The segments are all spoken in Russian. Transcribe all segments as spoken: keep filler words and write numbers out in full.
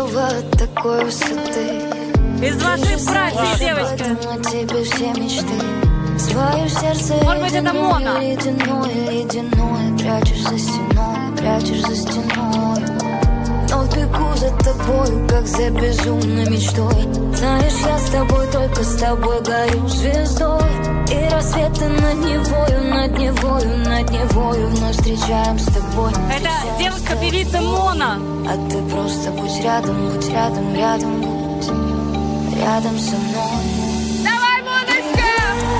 бывает такой высоты. Из ваших братьев, девочка. На тебе все мечты. Свое сердце может быть, это Мона. Ледяное, ледяное. Прячешь за стеной, прячешь за стеной. Но бегу за тобой, как за безумной мечтой. Знаешь, я с тобой, только с тобой горю звездой. И рассветы над Невою, над Невою, над Невою вновь встречаем с тобой. Это девушка-певица Мона. А ты просто будь рядом, будь рядом, рядом будь. Рядом со мной. Давай, Моночка!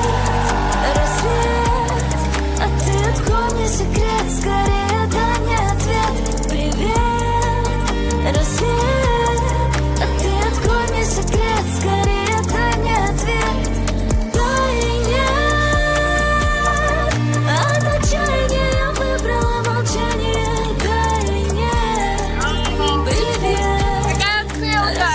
Рассвет, а ты открой мне секрет. Скорее дай мне ответ. Привет, рассвет, а ты открой мне секрет. Скорее дай мне ответ. Да и нет. От отчаяния я выбрала молчание. Да и нет. Привет, Какая ссылка?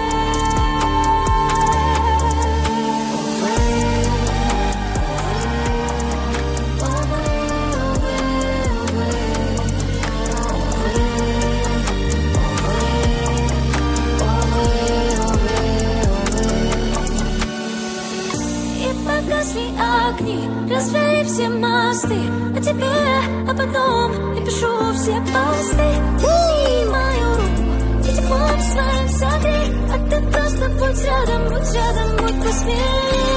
Погасли огни, развели все мосты. А тебе, а потом я пишу все посты. Возьми мою руку и теплом своим согрей. А ты просто будь рядом, будь рядом, будь посмей.